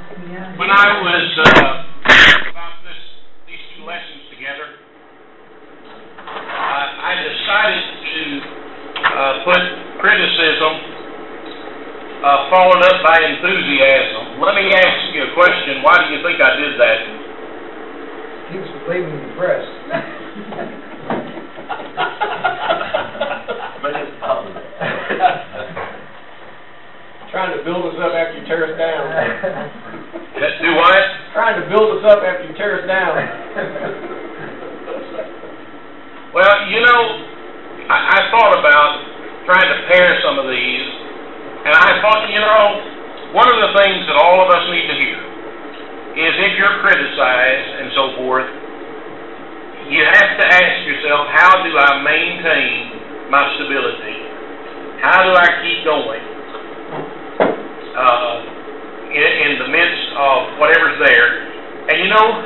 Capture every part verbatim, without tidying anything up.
When I was uh, about this, these two lessons together, uh, I decided to uh, put criticism uh, followed up by enthusiasm. Let me ask you a question. Why do you think I did that? He was believing in the press. But it's positive. Trying to build us up after you tear us down. Do what? Trying to build us up after you tear us down. Well, you know, I, I thought about trying to pair some of these, and I thought, you know, one of the things that all of us need to hear is if you're criticized and so forth, you have to ask yourself, how do I maintain my stability? How do I keep going uh, in, in the midst of whatever's there? And you know,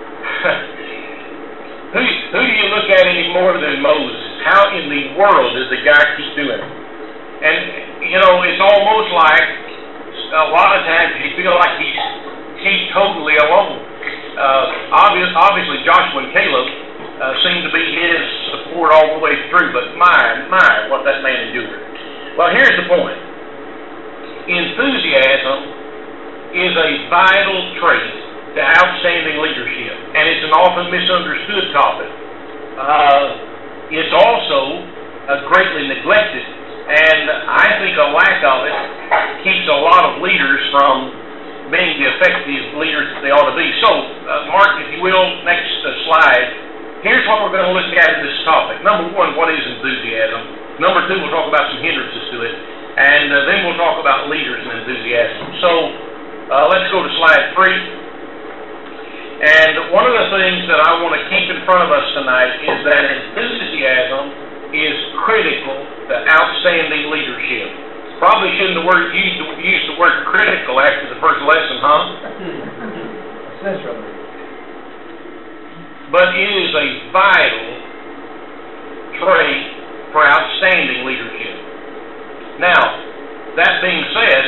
who, who do you look at any more than Moses? How in the world does the guy keep doing it? And, you know, it's almost like a lot of times you feel like he's, he's totally alone. Uh, obvious, obviously, Joshua and Caleb uh, seem to be his support all the way through, but my, my, what that man endured. Well, here's the point. Enthusiasm is a vital trait to outstanding leadership, and it's an often misunderstood topic. Uh, it's also uh, greatly neglected, and I think a lack of it keeps a lot of leaders from being the effective leaders that they ought to be. So, uh, Mark, if you will, next uh, slide. Here's what we're going to look at in this topic. Number one, what is enthusiasm? Number two, we'll talk about some hindrances to it. And uh, then we'll talk about leaders and enthusiasm. So, uh, let's go to slide three. And one of the things that I want to keep in front of us tonight is that enthusiasm is critical to outstanding leadership. Probably shouldn't have word, used, the, used the word critical after the first lesson, huh? Essentially. But it is a vital trait for outstanding leadership. Now, that being said,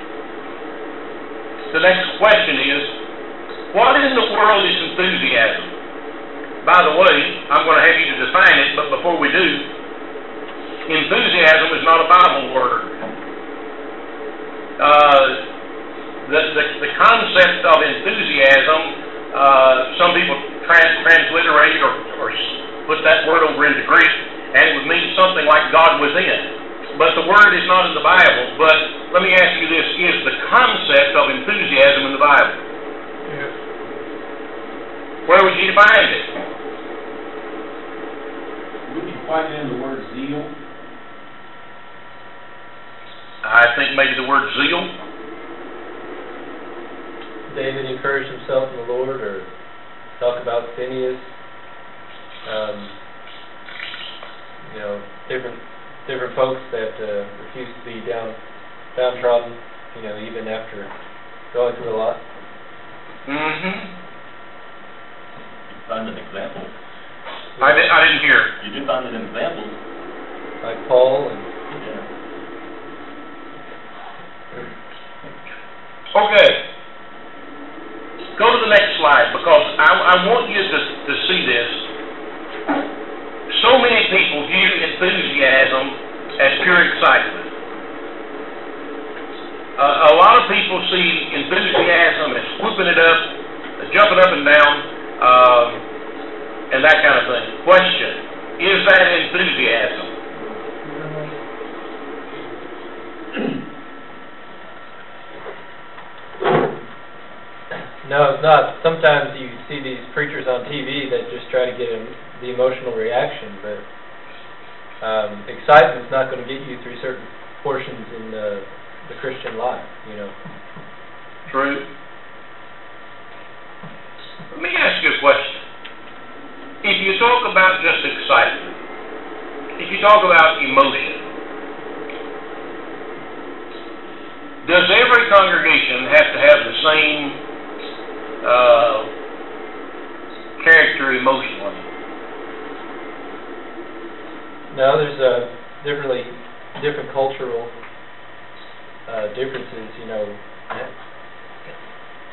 the next question is, what in the world is enthusiasm? By the way, I'm going to have you to define it, but before we do, enthusiasm is not a Bible word. Uh, the, the, the concept of enthusiasm, uh, some people trans, transliterate or, or put that word over into Greek, and it would mean something like God within. But the word is not in the Bible. But let me ask you this, is the concept of enthusiasm in the Bible? Yes. Where would you find it? Would you find it in the word zeal? I think maybe the word zeal. David encouraged himself in the Lord, or talk about Phineas. Um, you know, different different folks that uh, refuse to be down downtrodden. You know, even after going through a lot. Mm-hmm. You find an example. I, di- I didn't hear. You do find an example. Like Paul and. Yeah. Okay. Go to the next slide, because I, I want you to, to see this. So many people view enthusiasm as pure excitement. Uh, a lot of people see enthusiasm as whooping it up, jumping up and down, um, and that kind of thing. Question, is that enthusiasm? No, it's not. Sometimes you see these preachers on T V that just try to get em- the emotional reaction, but um, excitement's not going to get you through certain portions in the, the Christian life, you know. True. Let me ask you a question. If you talk about just excitement, if you talk about emotion, does every congregation have to have the same uh, character emotionally? No, there's uh, differently, different cultural uh, differences, you know.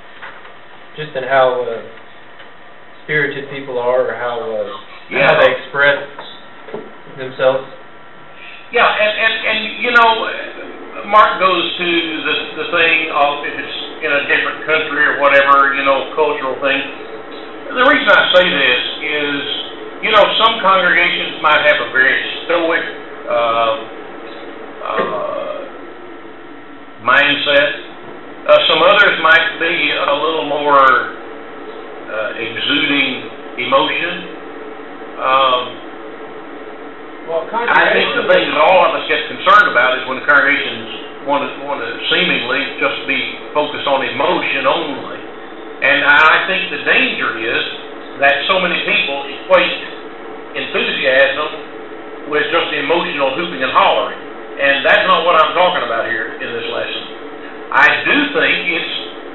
just in how uh, spirited people are, or how uh, Yeah. how they express themselves. Yeah, and, and, and you know, Mark goes to the, the thing of if it's in a different country or whatever, you know, cultural thing. The reason I say this is, you know, some congregations might have a very stoic uh, uh, mindset. Uh, some others might be a little more uh, exuding emotion. Um, Well, I think the thing that all of us get concerned about is when the congregations want to, want to seemingly just be focused on emotion only. And I think the danger is that so many people equate enthusiasm with just emotional hooping and hollering. And that's not what I'm talking about here in this lesson. I do think it's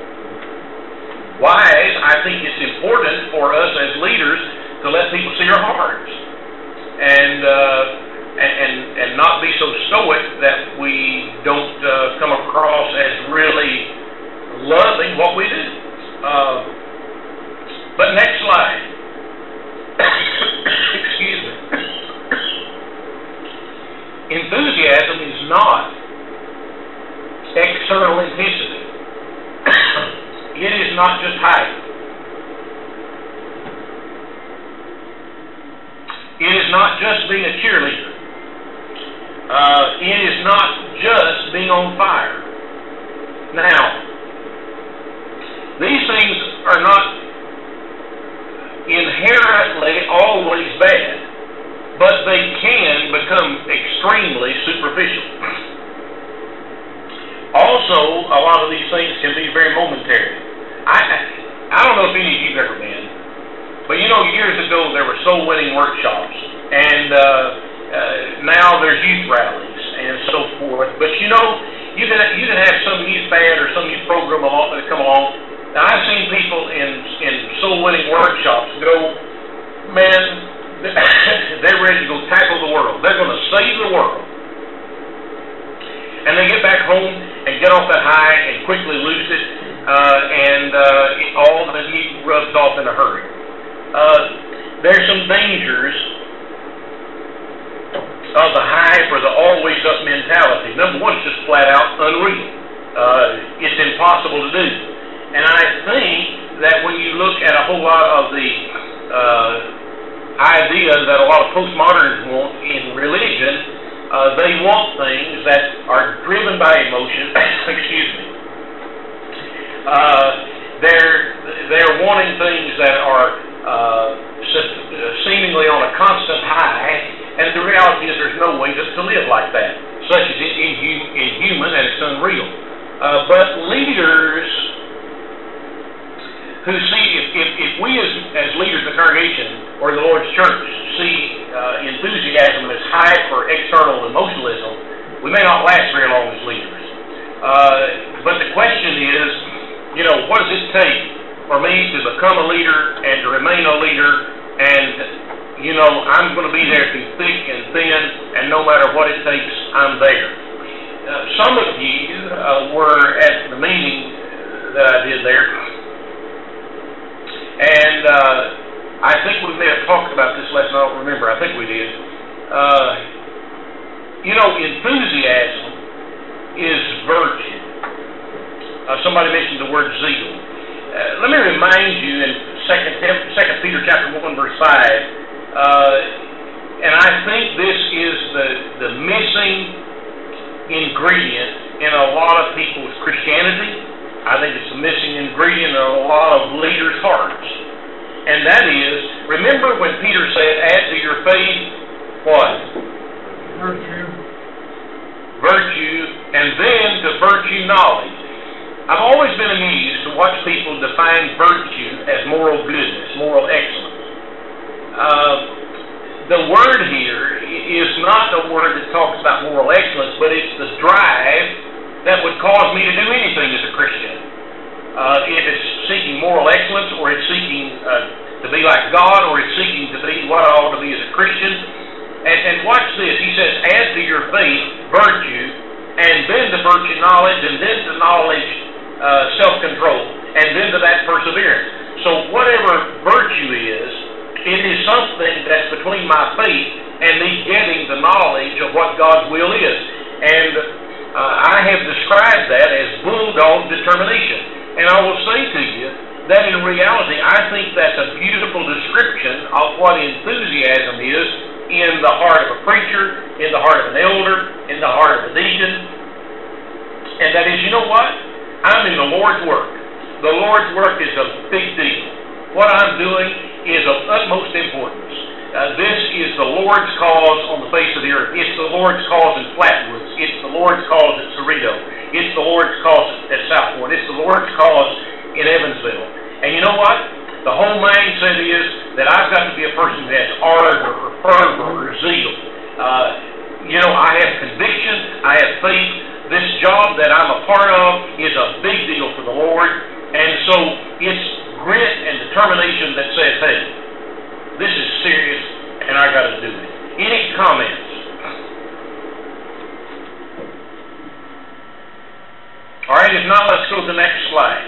wise, I think it's important for us as leaders to let people see our hearts. And, uh, and and and not be so stoic that we don't uh, come across as really loving what we do. Uh, but next slide. Excuse me. Enthusiasm is not external intensity. It is not just hype. It is not just being a cheerleader. Uh, it is not just being on fire. Now, these things are not inherently always bad, but they can become extremely superficial. Also, a lot of these things can be very momentary. I, I don't know if any of you have ever been, but you know, years ago there were soul winning workshops, and uh, uh, now there's youth rallies and so forth. But you know, you can you can have some youth band or some youth program along, that come along. Now I've seen people in in soul winning workshops go, man, they're ready to go tackle the world. They're going to save the world, and they get back home and get off that high and quickly lose it, uh, and uh, it, all the heat rubs off in a hurry. Uh, there's some dangers of the hype or the always up mentality. Number one, it's just flat out unreal. Uh, it's impossible to do. And I think that when you look at a whole lot of the uh, ideas that a lot of postmoderns want in religion, uh, they want things that are driven by emotion. Excuse me. Uh, they're they're wanting things that are Uh, seemingly on a constant high, and the reality is there's no way just to live like that. Such is inhum inhuman and it's unreal. Uh, but leaders who see, if, if, if we as, as leaders of the congregation or the Lord's church see uh, enthusiasm as hype or external emotionalism, we may not last very long as leaders. Uh, but the question is, you know, what does it take for me to become a leader and to remain a leader, and, you know, I'm going to be there through thick and thin, and no matter what it takes, I'm there. Uh, some of you uh, were at the meeting that I did there, and uh, I think we may have talked about this lesson, I don't remember, I think we did. Uh, you know, enthusiasm is virtue. Uh, somebody mentioned the word zeal. Uh, let me remind you in Second Peter chapter one verse five, uh, and I think this is the, the missing ingredient in a lot of people's Christianity. I think it's a missing ingredient in a lot of leaders' hearts. And that is, remember when Peter said, add to your faith, what? Virtue. Virtue, and then to virtue knowledge. I've always been amused to watch people define virtue as moral goodness, moral excellence. Uh, the word here is not a word that talks about moral excellence, but it's the drive that would cause me to do anything as a Christian. Uh, if it's seeking moral excellence, or it's seeking uh, to be like God, or it's seeking to be what I ought to be as a Christian. And, and watch this. He says, add to your faith virtue, and then to virtue knowledge, and then to knowledge Uh, self-control. and then to that perseverance. So whatever virtue is, it is something that's between my faith and me getting the knowledge of what God's will is. And uh, I have described that as bulldog determination. And I will say to you that in reality, I think that's a beautiful description of what enthusiasm is in the heart of a preacher, in the heart of an elder, in the heart of a deacon. And that is, you know what? I'm in the Lord's work. The Lord's work is a big deal. What I'm doing is of utmost importance. Uh, this is the Lord's cause on the face of the earth. It's the Lord's cause in Flatwoods. It's the Lord's cause at Cerrito. It's the Lord's cause at Southport. It's the Lord's cause in Evansville. And you know what? The whole mindset is that I've got to be a person who has ardor or fervor or zeal. Uh, you know, I have conviction. I have faith. This job that I'm a part of is a big deal for the Lord. And so it's grit and determination that says, hey, this is serious and I got to do it. Any comments? All right, if not, let's go to the next slide.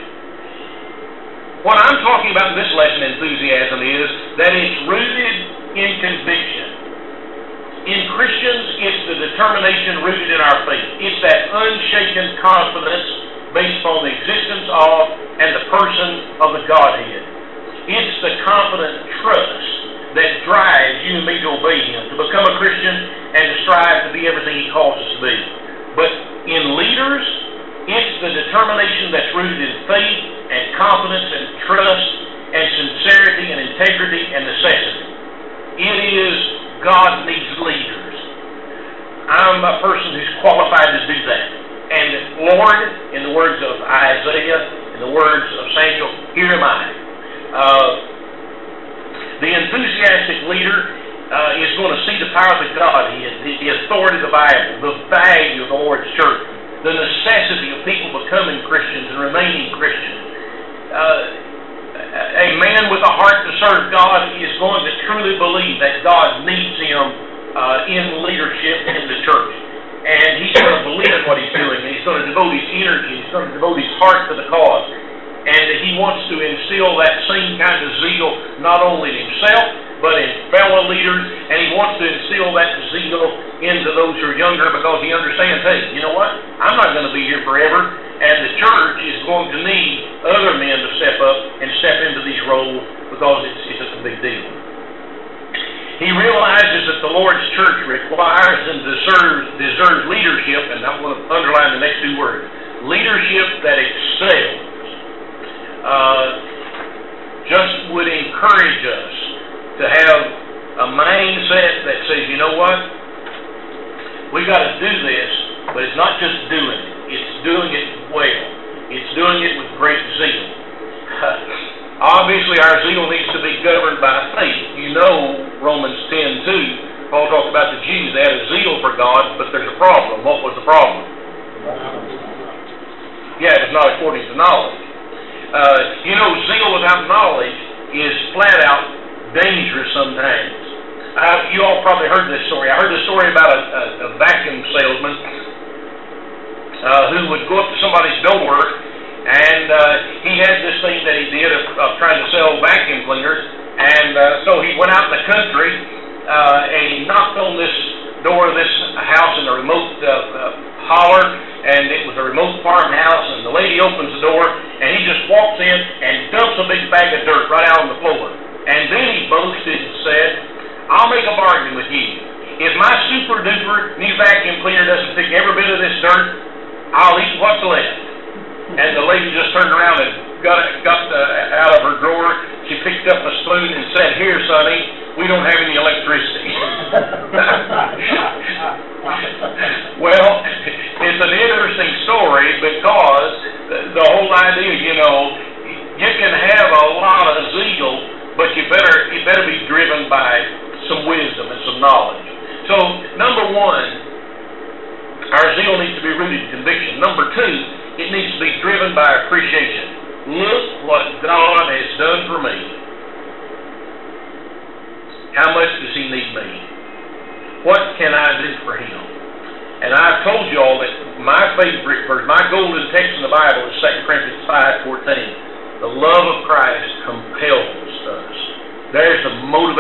What I'm talking about in this lesson, enthusiasm, is that it's rooted in conviction. In Christians, it's the determination rooted in our faith. It's that unshaken confidence based on the existence of and the person of the Godhead. It's the confident trust that drives you and me to obey Him, to become a Christian and to strive to be everything He calls us to be. But in leaders, it's the determination that's rooted in faith and confidence and trust and sincerity and integrity and necessity. It is God needs leaders. I'm a person who's qualified to do that. And Lord, in the words of Isaiah, in the words of Samuel, here am I. Uh, the enthusiastic leader uh, is going to see the power of the Godhead, the, the authority of the Bible, the value of the Lord's church, the necessity of people becoming Christians and remaining Christians. Uh, a man with a heart to serve God is going to truly believe that God needs him uh, in leadership in the church. And he's going to believe in what he's doing, and he's going to devote his energy, he's going to devote his heart to the cause. And he wants to instill that same kind of zeal not only in himself, but in fellow leaders, and he wants to instill that zeal into those who are younger because he understands, hey, you know what? I'm not going to be here forever, and the church is going to need other men to step up and step into these roles because it's, it's just a big deal. He realizes that the Lord's church requires and deserves, deserves leadership, and I'm going to underline the next two words, leadership that excels. Uh, just would encourage us to have a mindset that says, you know what, we got to do this, but it's not just doing it, it's doing it well, it's doing it with great zeal. Obviously our zeal needs to be governed by faith. You know Romans ten two, Paul talked about the Jews, they had a zeal for God, but there's a problem. What was the problem? Yeah, it was not according to knowledge. Uh, you know, zeal without knowledge is flat out dangerous sometimes. Uh, you all probably heard this story. I heard this story about a, a, a vacuum salesman uh, who would go up to somebody's door, and uh, he had this thing that he did of, of trying to sell vacuum cleaners, and uh, so he went out in the country uh, and he knocked on this door of this house in a remote uh, uh, holler, and it was a remote farmhouse, and the lady opens the door, and he just walks in and dumps a big bag of dirt right out on the floor. And then he boasted and said, I'll make a bargain with you. If my super duper new vacuum cleaner doesn't pick every bit of this dirt, I'll eat what's left. And the lady just turned around and got got the, out of her drawer. She picked up a spoon and said, here, sonny, we don't have any electricity. Well, it's an interesting story because the whole idea, you know, you can have a lot of zeal, but you better you better be driven by some wisdom and some knowledge. So, number one, our zeal needs to be rooted in conviction. Number two, it needs to be driven by appreciation. Look what God has done for me. How much does He need me? What can I do for Him? And I've told you all that my favorite verse, my golden text in the Bible is Second Corinthians five fourteen.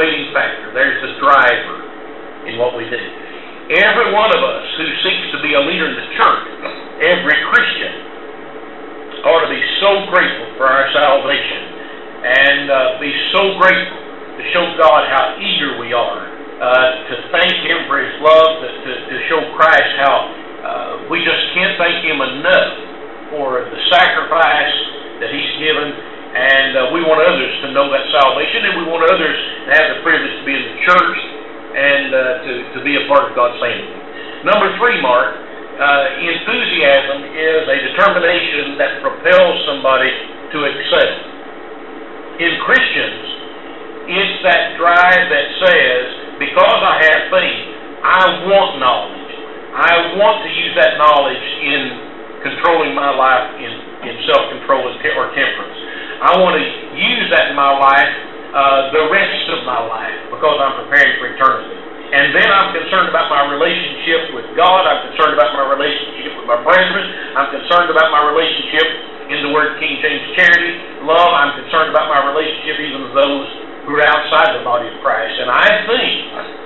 motivating factor. There's the driver in what we do. Every one of us who seeks to be a leader in the church, every Christian, ought to be so grateful for our salvation and uh, be so grateful to show God how eager we are, uh, to thank Him for His love, to, to, to show Christ how uh, we just can't thank Him enough for the sacrifice that He's given, and uh, we want others to know that salvation, and we want others to have the privilege to be in the church and uh, to, to be a part of God's family. Number three, Mark, uh, enthusiasm is a determination that propels somebody to excel. In Christians, it's that drive that says, because I have faith, I want knowledge. I want to use that knowledge in controlling my life in, in self-control or temperance. I want to use that in my life uh, the rest of my life because I'm preparing for eternity. And then I'm concerned about my relationship with God. I'm concerned about my relationship with my brethren. I'm concerned about my relationship, in the word King James, charity, love. I'm concerned about my relationship even with those who are outside the body of Christ. And I think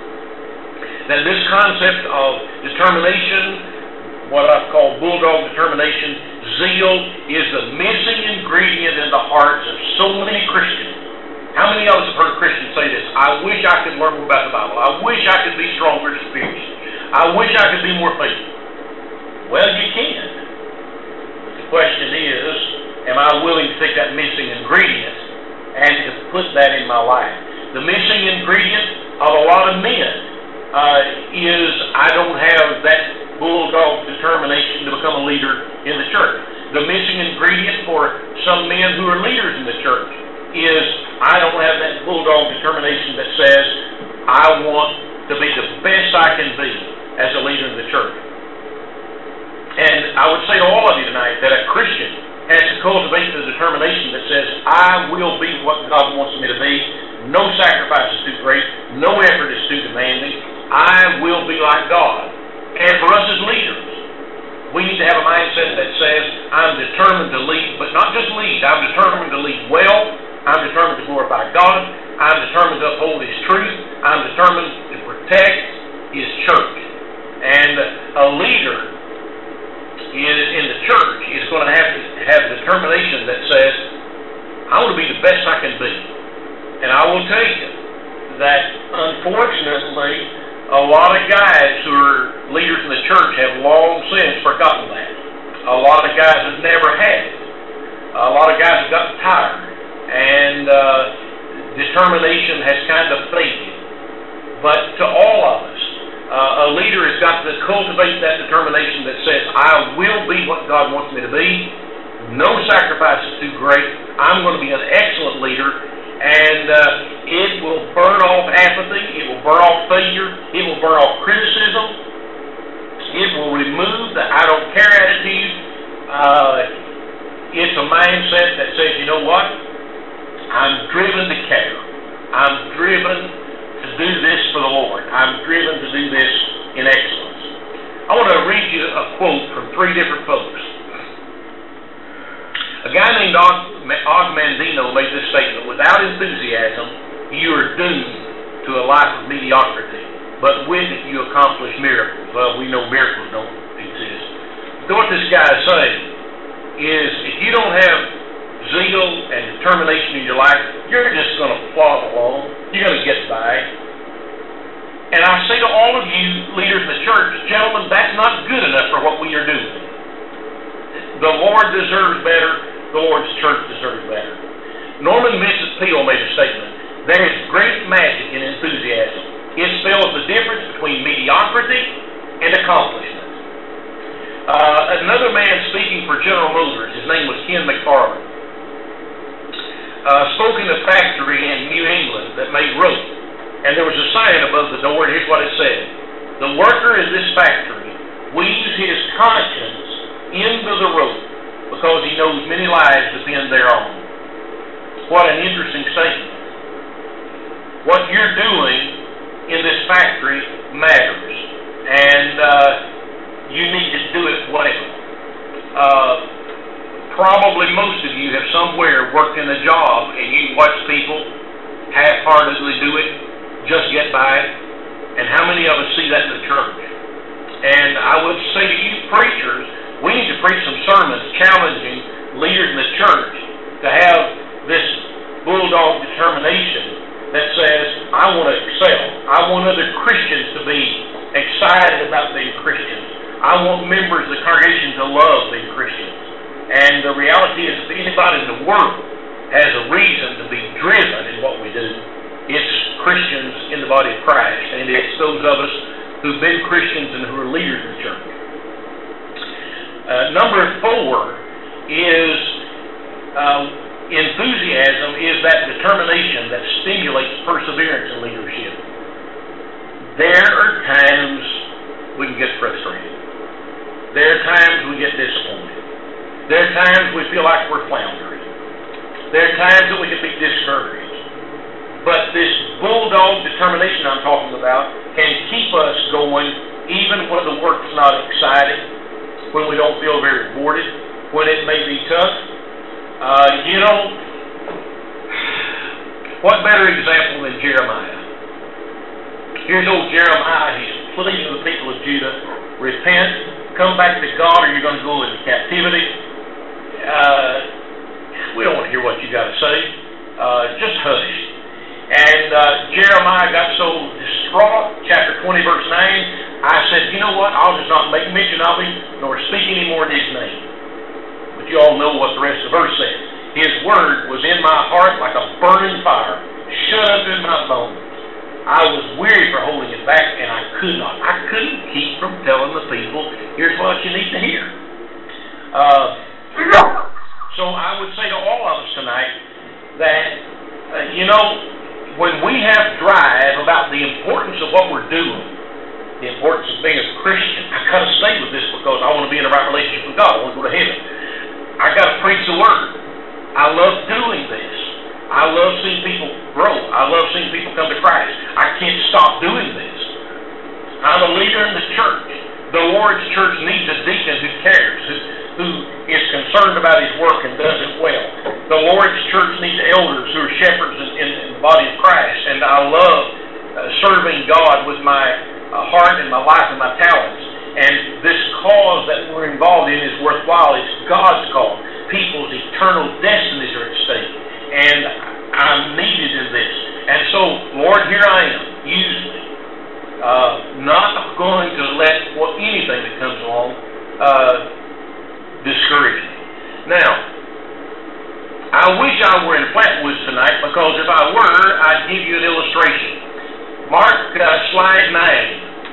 that this concept of determination, what I've called bulldog determination, zeal, is the missing ingredient in the hearts of so many Christians. How many of us have heard Christians say this? I wish I could learn more about the Bible. I wish I could be stronger spiritually. I wish I could be more faithful. Well, you can. But the question is, am I willing to take that missing ingredient and to put that in my life? The missing ingredient of a lot of men uh, is I don't have that bulldog determination to become a leader in the church. The missing ingredient for some men who are leaders in the church is I don't have that bulldog determination that says I want to be the best I can be as a leader in the church. And I would say to all of you tonight that a Christian has to cultivate the determination that says I will be what God wants me to be. No sacrifice is too great. No effort is too demanding. I will be like God. And for us as leaders, we need to have a mindset that says I'm determined to lead, but not just lead. I'm determined to lead well. I'm determined to glorify God. I'm determined to uphold His truth. I'm determined to protect His church. And a leader in, in the church is going to have to have determination that says, I want to be the best I can be. And I will tell you that, unfortunately, a lot of guys who are leaders in the church have long since forgotten that. A lot of guys have never had it. A lot of guys have gotten tired. And uh, determination has kind of faded. But to all of us, uh, a leader has got to cultivate that determination that says, I will be what God wants me to be. No sacrifice is too great. I'm going to be an excellent leader. And uh, it will burn off apathy. It will burn off failure. It will burn off criticism. It will remove the I don't care attitude. Uh, it's a mindset that says, you know what? I'm driven to care. I'm driven to do this for the Lord. I'm driven to do this in excellence. I want to read you a quote from three different folks. A guy named Og Mandino made this statement: without enthusiasm, you are doomed to a life of mediocrity, but with it you accomplish miracles. Well, we know miracles don't exist. So what this guy is saying is, if you don't have zeal and determination in your life, you're just going to plod along. You're going to get by. And I say to all of you leaders in the church, gentlemen, that's not good enough for what we are doing. The Lord deserves better. The Lord's church deserves better. Norman Vincent Peale made a statement: there is great magic in enthusiasm. It spells the difference between mediocrity and accomplishment. Uh, another man speaking for General Motors, his name was Ken McFarland, Uh, spoke in a factory in New England that made rope. And there was a sign above the door, and here's what it said: the worker in this factory weaves his conscience into the rope because he knows many lives depend thereon. What an interesting statement. What you're doing in this factory matters, and uh, you need to do it well. Uh, Probably most of you have somewhere worked in a job and you watch people half-heartedly do it, just get by, and how many of us see that in the church? And I would say to you preachers, we need to preach some sermons challenging leaders in the church to have this bulldog determination that says, I want to excel. I want other Christians to be excited about being Christians. I want members of the congregation to love being Christians. And the reality is, if anybody in the world has a reason to be driven in what we do, it's Christians in the body of Christ, and it's those of us who've been Christians and who are leaders in the church. Uh, number four is uh, enthusiasm is that determination that stimulates perseverance in leadership. There are times we can get frustrated. There are times we get disappointed. There are times we feel like we're floundering. There are times that we can be discouraged. But this bulldog determination I'm talking about can keep us going even when the work's not exciting, when we don't feel very rewarded, when it may be tough. Uh, you know, what better example than Jeremiah? Here's old Jeremiah. He's pleading to the people of Judah, repent, come back to God, or you're going to go into captivity. Uh, we don't want to hear what you got to say. Uh, just hush. And uh, Jeremiah got so distraught, chapter twenty, verse nine, I said, you know what, I'll just not make mention of him, nor speak any more in his name. But you all know what the rest of the verse says. His word was in my heart like a burning fire, shut up in my bones. I was weary for holding it back, and I could not. I couldn't keep from telling the people, here's what you need to hear. Uh, so I would say to all of us tonight that, uh, you know, when we have drive about the importance of what we're doing, the importance of being a Christian, I got to stay with this because I want to be in a right relationship with God. I want to go to heaven. I got to preach the Word. I love doing this. I love seeing people grow. I love seeing people come to Christ. I can't stop doing this. I'm a leader in the church. The Lord's church needs a deacon who cares, who, who is concerned about his work and does it well. The Lord's church needs elders who are shepherds in, in, in the body of Christ. And I love uh, serving God with my uh, heart and my life and my talents. And this cause that we're involved in is worthwhile. It's God's cause. People's eternal destinies are at stake. And I'm needed in this. And so, Lord, here I am. Use me. Uh, not going to let well, anything that comes along uh, discourage me. Now, I wish I were in Flatwoods tonight, because if I were, I'd give you an illustration. Mark uh, slide nine.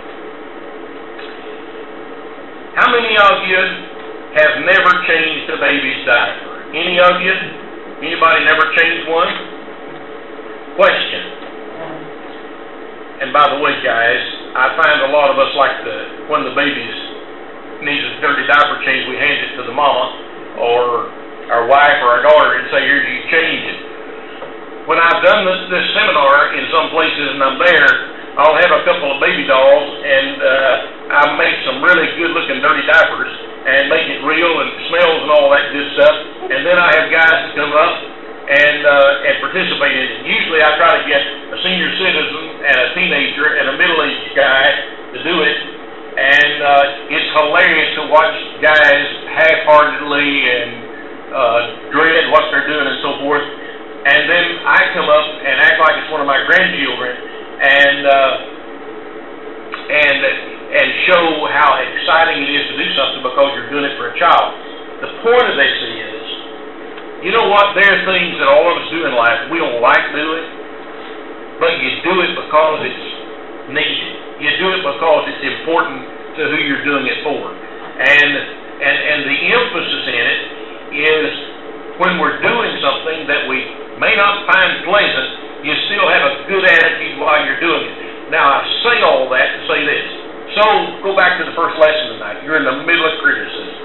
How many of you have never changed a baby's diaper? Any of you? Anybody never changed one? Question. And by the way, guys, I find a lot of us like the, when the baby's needs a dirty diaper change, we hand it to the mama or our wife or our daughter and say, here, you change it. When I've done this, this seminar in some places and I'm there, I'll have a couple of baby dolls and uh, I make some really good-looking dirty diapers and make it real and it smells and all that good stuff. And then I have guys that come up and uh, and participate in it. Usually I try to get a senior citizen and a teenager and a middle-aged guy to do it. And uh, it's hilarious to watch guys half-heartedly and uh, dread what they're doing and so forth. And then I come up and act like it's one of my grandchildren and uh, and and show how exciting it is to do something because you're doing it for a child. The point of this is, you know what? There are things that all of us do in life we don't like doing, but you do it because it's needed. You do it because it's important to who you're doing it for. And and and the emphasis in it is when we're doing something that we may not find pleasant, you still have a good attitude while you're doing it. Now, I say all that to say this. So, go back to the first lesson tonight. You're in the middle of criticism.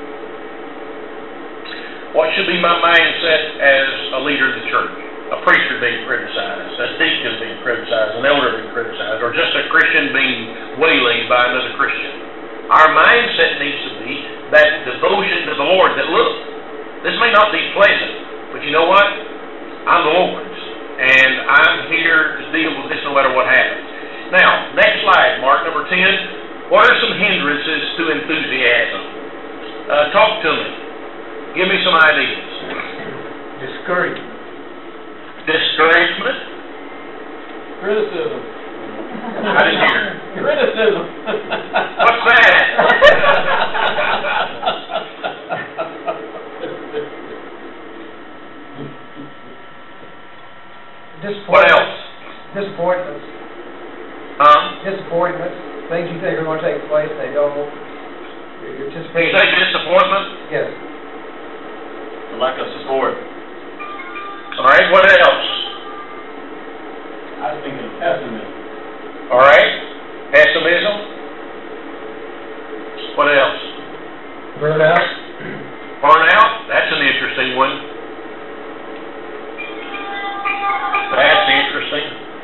What should be my mindset as a leader of the church? A preacher being criticized, a deacon being criticized, an elder being criticized, or just a Christian being waylaid by another Christian. Our mindset needs to be that devotion to the Lord, that look, this may not be pleasant, but you know what? I'm the Lord's. and I'm here to deal with this no matter what happens. Now, next slide, Mark, number ten. What are some hindrances to enthusiasm? Uh, talk to me. Give me some ideas. Discouragement. Discouragement. Criticism. I didn't hear. Criticism. What's that? What else? Disappointments. Huh? Disappointments. Things you think are going to take place, they don't. You're You anticipating. say disappointment? Yes. The lack of support. All right, what else? I was thinking pessimism. All right, pessimism. What else? Burnout. Burnout. That's an interesting one. That's interesting.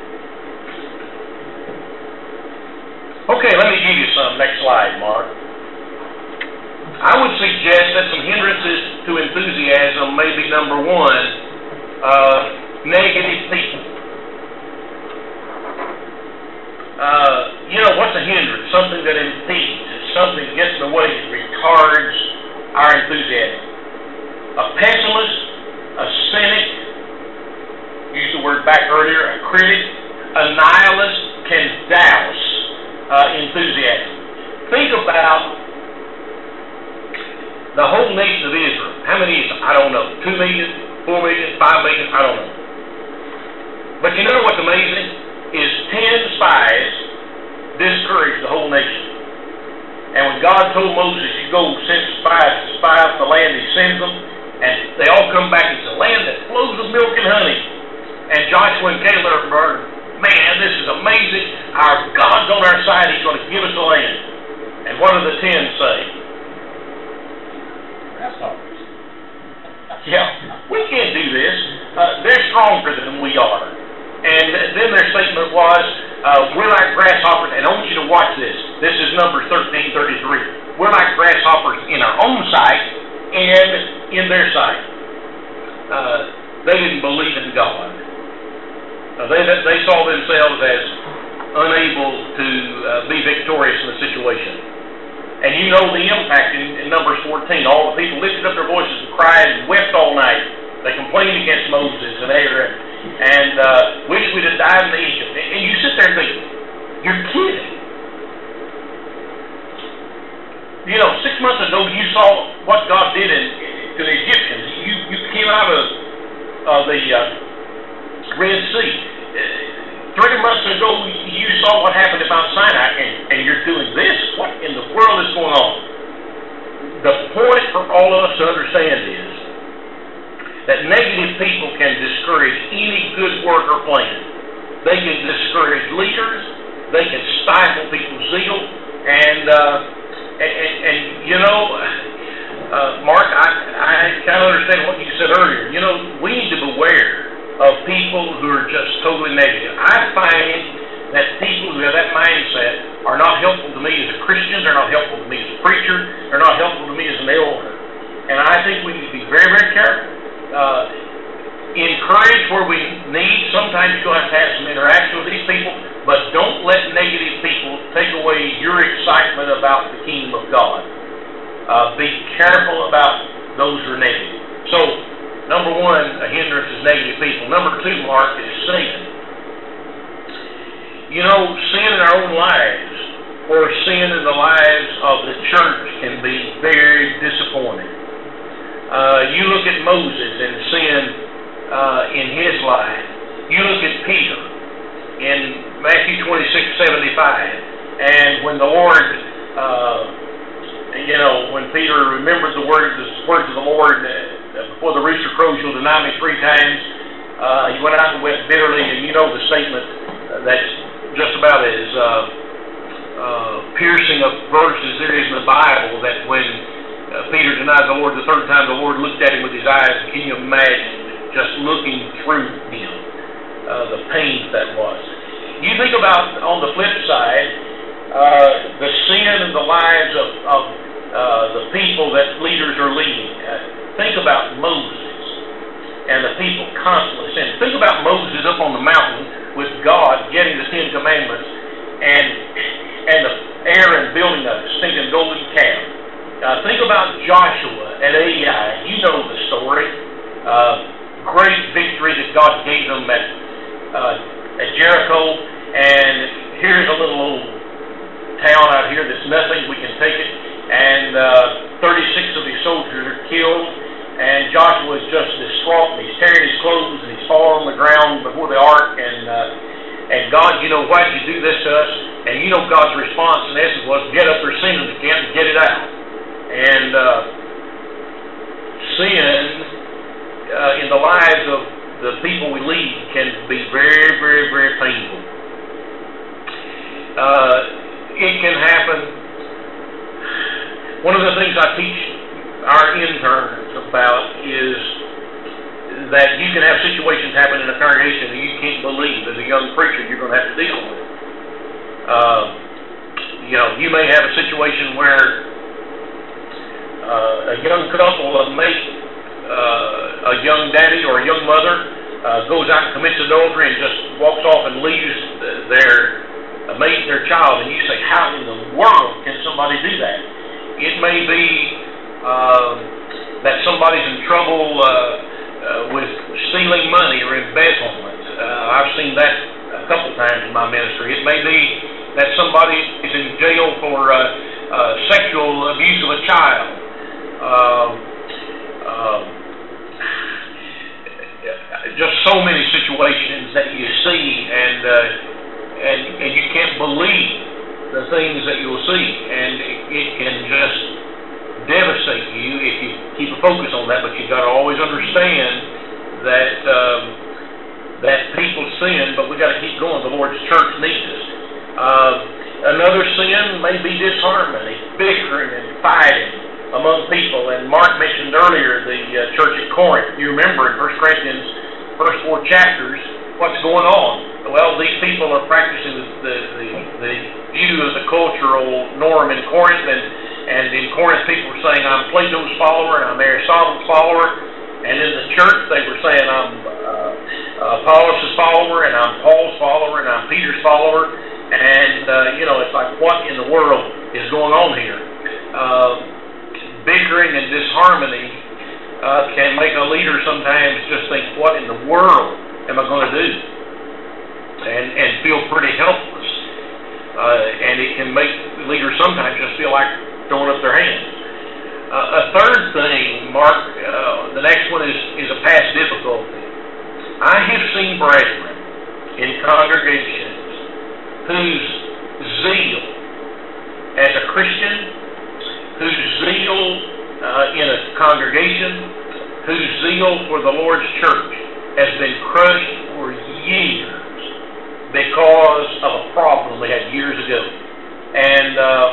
Okay, let me give you some. Next slide, Mark. I would suggest that some hindrances to enthusiasm may be, number one, uh, negative people. Uh, you know, what's a hindrance? Something that impedes. It's something that gets in the way. It retards our enthusiasm. A pessimist, a cynic, used the word back earlier, a critic, a nihilist can douse uh, enthusiasm. Think about the whole nation of Israel. How many is it? I don't know. Two million, four million, five million, I don't know. But you know what's amazing? Is ten spies discouraged the whole nation. And when God told Moses, you go send spies to spy out the land, he sends them, and they all come back. It's a land that flows with milk and honey. And Joshua and Caleb are, man, this is amazing. Our God's on our side. He's going to give us the land. And what do the ten say? Grasshoppers. Yeah, we can't do this. Uh, they're stronger than we are. And then their statement was, uh, we're like grasshoppers, and I want you to watch this. This is Numbers thirteen thirty-three. We're like grasshoppers in our own sight and in their sight. Uh, they didn't believe in God. Uh, they, they saw themselves as unable to uh, be victorious in the situation. And you know the impact in, in Numbers fourteen. All the people lifted up their voices and cried and wept all night. They complained against Moses and Aaron and uh, wished we'd have died in Egypt. And, and you sit there and think, you're kidding. You know, six months ago you saw what God did in, to the Egyptians. You you came out of uh, the uh, Red Sea. Three months ago you saw what happened at Mount Sinai, and, and you're doing this? What in the world is going on? The point for all of us to understand is that negative people can discourage any good work or plan. They can discourage leaders. They can stifle people's zeal. And, uh, and, and, and you know, uh, Mark, I, I kind of understand what you said earlier. You know, we need to beware of people who are just totally negative. I find that people who have that mindset are not helpful to me as a Christian. They're not helpful to me as a preacher. They're not helpful to me as an elder. And I think we need to be very, very careful. Uh, encourage where we need. Sometimes you'll have to have some interaction with these people, but don't let negative people take away your excitement about the kingdom of God. Uh, be careful about those who are negative. So, number one, a hindrance is negative people. Number two, Mark, is sin. You know, sin in our own lives or sin in the lives of the church can be very disappointing. Uh, you look at Moses and sin uh, in his life. You look at Peter in Matthew twenty-six seventy-five, and when the Lord, uh, you know, when Peter remembered the words, the words of the Lord, uh, before the rooster crows, you'll deny me three times. Uh, he went out and wept bitterly, and you know the statement uh, that's just about as uh, uh, piercing a verse as there is in the Bible, that when Uh, Peter denied the Lord the third time, the Lord looked at him with his eyes. Can you imagine just looking through him, uh, the pain that was? You think about, on the flip side, uh, the sin in the lives of, of uh, the people that leaders are leading. Uh, think about Moses. and the people constantly sinned. Think about Moses up on the mountain with God getting the Ten Commandments, and and the Aaron building a stinking golden calf. Uh, think about Joshua at Ai. You know the story. Uh, great victory that God gave them at, uh, at Jericho. And here's a little old town out here that's nothing. We can take it. And uh, thirty-six of his soldiers are killed. And Joshua is just distraught. And he's tearing his clothes and he's falling on the ground before the ark. And uh, and God, you know, why did you do this to us? And you know God's response in essence was, get up their sin again and get it out. And uh, sin uh, in the lives of the people we lead can be very, very, very painful. Uh, it can happen. One of the things I teach our interns about is that you can have situations happen in a congregation that you can't believe as a young preacher you're going to have to deal with. Uh, you know, you may have a situation where uh, a young couple, a mate, uh, a young daddy or a young mother uh, goes out and commits adultery and just walks off and leaves their uh, mate, their child, and you say, how in the world can somebody do that? It may be uh, that somebody's in trouble uh, uh, with stealing money or embezzlement. Uh, I've seen that a couple times in my ministry. It may be that somebody is in jail for uh, uh, sexual abuse of a child. Uh, uh, just so many situations that you see, and uh, and and you can't believe the things that you'll see, and it, it can just devastate you if you keep a focus on that. But you've got to always understand that um, that people sin, but we've got to keep going. The Lord's church needs us. Uh, another sin may be disharmony, bickering and fighting among people. And Mark mentioned earlier the uh, church at Corinth. You remember in First Corinthians, first four chapters, what's going on? Well, these people are practicing the, the, the, the view of the cultural norm in Corinth, and, and in Corinth people were saying, I'm Plato's follower, and I'm Aristotle's follower, and in the church they were saying, I'm uh, uh, Apollos' follower, and I'm Paul's follower, and I'm Peter's follower, and, uh, you know, it's like, what in the world is going on here? Uh, bickering and disharmony uh, can make a leader sometimes just think, what in the world am I going to do? And, and feel pretty helpless. Uh, and it can make leaders sometimes just feel like throwing up their hands. Uh, a third thing, Mark, uh, the next one is, is a past difficulty. I have seen brethren in congregations whose zeal as a Christian, whose zeal uh, in a congregation, whose zeal for the Lord's church has been crushed for years because of a problem they had years ago. And uh,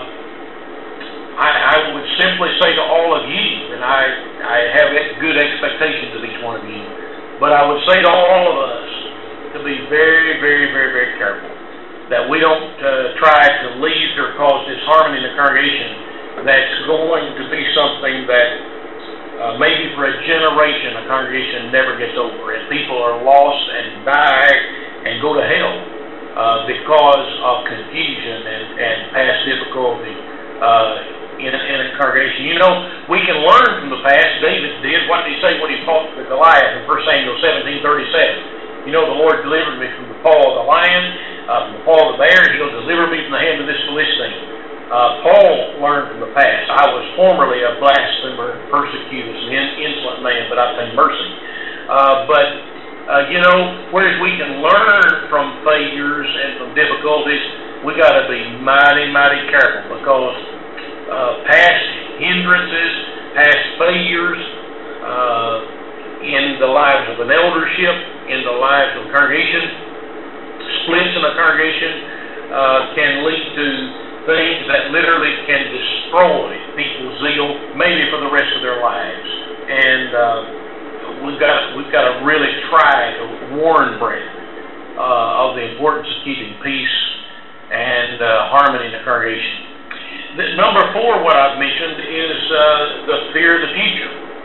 I, I would simply say to all of you, and I, I have good expectations of each one of you, but I would say to all of us to be very, very, very, very careful that we don't uh, try to lead or cause disharmony in the congregation that's going to be something that uh, maybe for a generation a congregation never gets over, and people are lost and die and go to hell uh, because of confusion and, and past difficulty uh, in, in a congregation. You know, we can learn from the past. David did. What did he say when he fought with Goliath in First Samuel seventeen thirty-seven? You know, the Lord delivered me from the paw of the lion, uh, from the paw of the bear, and He'll deliver me from the hand of this Philistine. Uh, Paul learned from the past. I was formerly a blasphemer, persecutor, an insolent man, but I obtained mercy. Uh, but, uh, you know, whereas we can learn from failures and from difficulties, we got to be mighty, mighty careful, because uh, past hindrances, past failures uh, in the lives of an eldership, in the lives of a congregation, splits in a congregation uh, can lead to things that literally can destroy people's zeal, maybe for the rest of their lives. And uh, we've got we've got to really try to warn brethren uh, of the importance of keeping peace and uh, harmony in the congregation. The, number four, what I've mentioned, is uh, the fear of the future.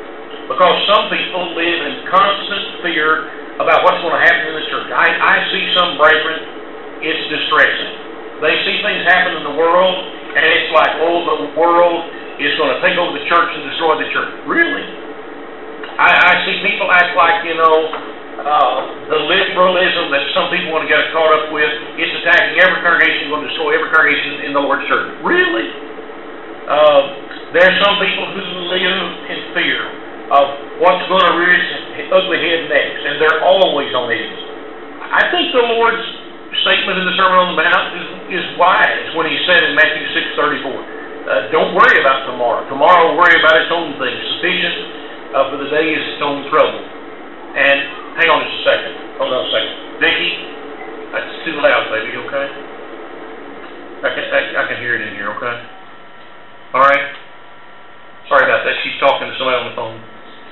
because some people live in constant fear about what's going to happen in the church. I, I see some brethren, it's distressing. They see things happen in the world, and it's like, oh, the world is going to take over the church and destroy the church. Really? I, I see people act like, you know, uh, the liberalism that some people want to get caught up with, it's attacking every congregation, going to destroy every congregation in the Lord's church. Really? Uh, there are some people who live in fear of what's going to rear its ugly head next, and they're always on edge. I think the Lord's statement in the Sermon on the Mount is, is wise when He said in Matthew six thirty-four, uh, don't worry about tomorrow. Tomorrow will worry about its own things. Sufficient uh, for the day is its own trouble. And hang on just a second. Hold on a second. Vicki, that's too loud, baby, okay? I can, I, I can hear it in here, okay? All right? Sorry about that. She's talking to somebody on the phone.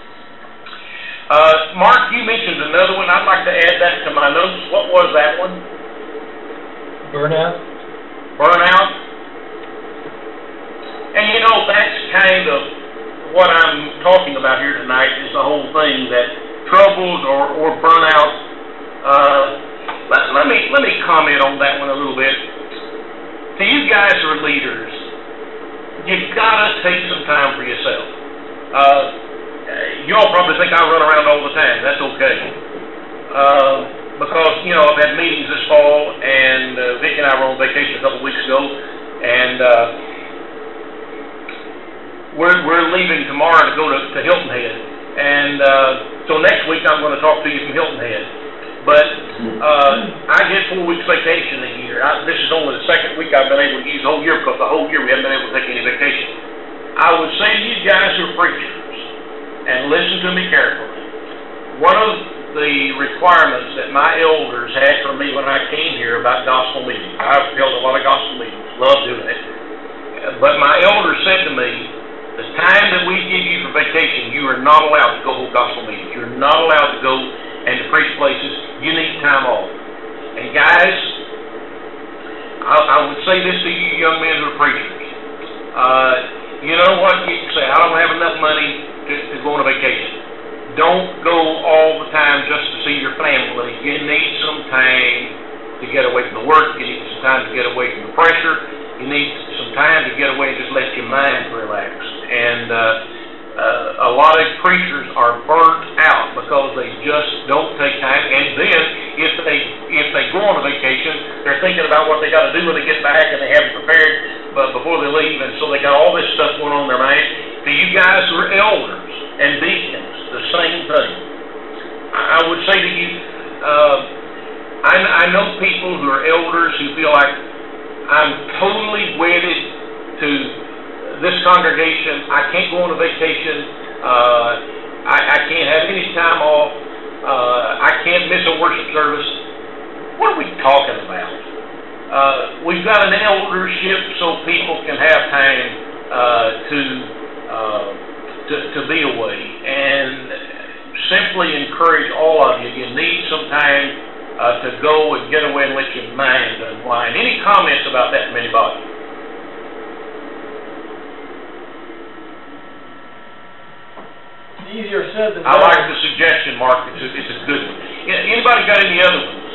Uh, Mark, you mentioned another one. I'd like to add that to my notes. What was that one? Burnout. Burnout. And you know, that's kind of what I'm talking about here tonight, is the whole thing that troubles or, or burnout. Uh, let, let me let me comment on that one a little bit. To you guys who are leaders, you've got to take some time for yourself. Uh, you all probably think I run around all the time. That's okay. Uh, because, you know, I've had meetings this fall, and uh, Vicki and I were on vacation a couple weeks ago, and uh, we're, we're leaving tomorrow to go to, to Hilton Head. And uh, so next week I'm going to talk to you from Hilton Head. But uh, I get four weeks vacation a year. I, this is only the second week I've been able to use the whole year, because the whole year we haven't been able to take any vacation. I would say to you guys who are preachers, and listen to me carefully, one of the requirements that my elders had for me when I came here about gospel meetings, I've held a lot of gospel meetings, love doing it, but my elders said to me, the time that we give you for vacation, you are not allowed to go hold gospel meetings. You're not allowed to go and to preach places. You need time off. And guys, I, I would say this to you young men who are preachers. Uh, you know what? You can say, I don't have enough money to, to go on a vacation. Don't go all the time just to see your family. You need some time to get away from the work. You need some time to get away from the pressure. You need some time to get away and just let your mind relax. And uh, uh, a lot of preachers are burnt out because they just don't take time. And then, if they if they go on a vacation, they're thinking about what they got to do when they get back, and they haven't prepared but before they leave, and so they got all this stuff going on in their mind. To you guys who are elders and deacons, the same thing. I would say to you, uh, I, I know people who are elders who feel like, I'm totally wedded to this congregation. I can't go on a vacation. Uh, I, I can't have any time off. Uh, I can't miss a worship service. What are we talking about? Uh, we've got an eldership so people can have time uh, to, uh, to to be away, and simply encourage all of you. You need some time Uh, to go and get away and let your mind unwind. Any comments about that from anybody? Easier said than I done. like the suggestion, Mark. It's a, it's a good one. Anybody got any other ones?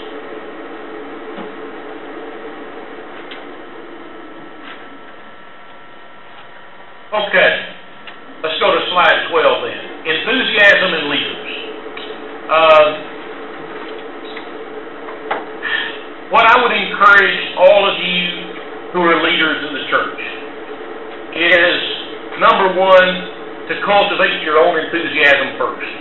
Okay. Let's go to slide twelve then. Enthusiasm in leaders. Uh, What I would encourage all of you who are leaders in the church is, number one, to cultivate your own enthusiasm first.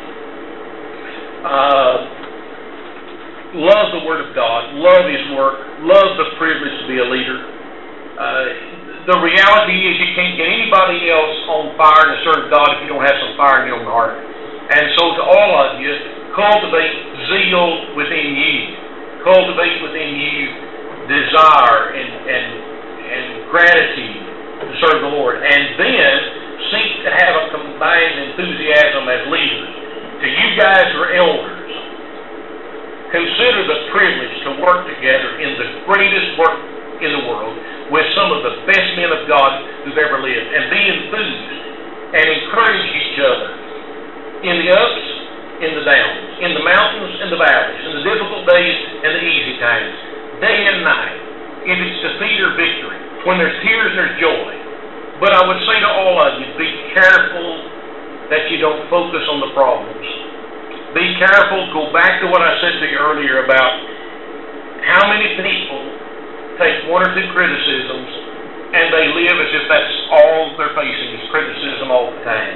Uh, love the Word of God, love His work, love the privilege to be a leader. Uh, the reality is you can't get anybody else on fire to serve God if you don't have some fire in your own heart. And so to all of you, cultivate zeal within you. Cultivate within you desire and, and, and gratitude to serve the Lord. And then seek to have a combined enthusiasm as leaders. To you guys who are elders, consider the privilege to work together in the greatest work in the world with some of the best men of God who've ever lived. And be enthused and encourage each other in the ups, in the downs, in the mountains and the valleys, in the difficult days and the easy times, day and night, if it's defeat or victory, when there's tears and there's joy. But I would say to all of you, be careful that you don't focus on the problems. Be careful, go back to what I said to you earlier about how many people take one or two criticisms and they live as if that's all they're facing is criticism all the time.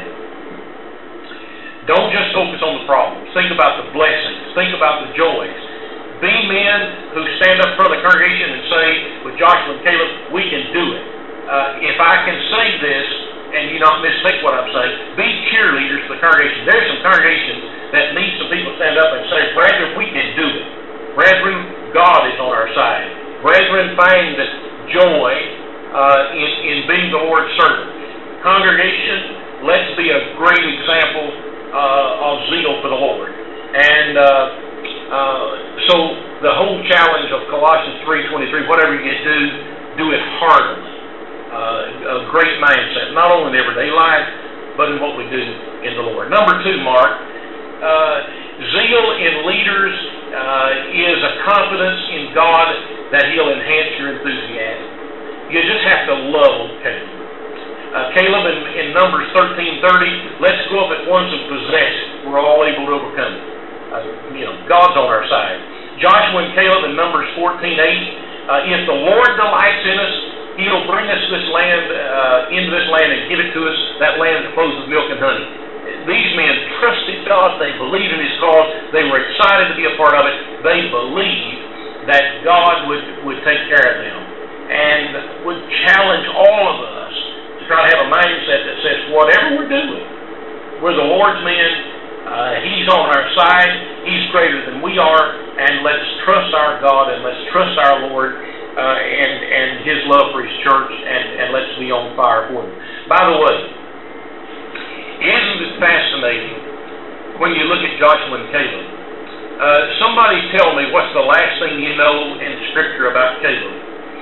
Don't just focus on the problems. Think about the blessings. Think about the joys. Be men who stand up in front of the congregation and say, with Joshua and Caleb, we can do it. Uh, if I can say this, and you not mistake what I'm saying, be cheerleaders for the congregation. There's some congregations that need some people to stand up and say, brethren, we can do it. Brethren, God is on our side. Brethren, find the joy uh, in, in being the Lord's servant. Congregation, let's be a great example uh, of zeal for the Lord. And uh, uh, so the whole challenge of Colossians three twenty-three, whatever you do, do it heartily. Uh, a great mindset, not only in everyday life, but in what we do in the Lord. Number two, Mark, uh, zeal in leaders uh, is a confidence in God that He'll enhance your enthusiasm. You just have to love Caleb. Uh, Caleb in, in Numbers thirteen thirty, let's go up at once and possess it. We're all able to overcome it. Uh, you know, God's on our side. Joshua and Caleb in Numbers fourteen eight, uh, if the Lord delights in us, He'll bring us this land, uh, into this land and give it to us, that land that flows with milk and honey. These men trusted God. They believed in His cause. They were excited to be a part of it. They believed that God would, would take care of them and would challenge all of us to try to have a mindset that says, whatever we're doing, we're the Lord's men. Uh, he's on our side. He's greater than we are. And let's trust our God and let's trust our Lord. Uh, and, and His love for His church, and, and let's be on fire for Him. By the way, isn't it fascinating when you look at Joshua and Caleb? Uh, somebody tell me what's the last thing you know in Scripture about Caleb?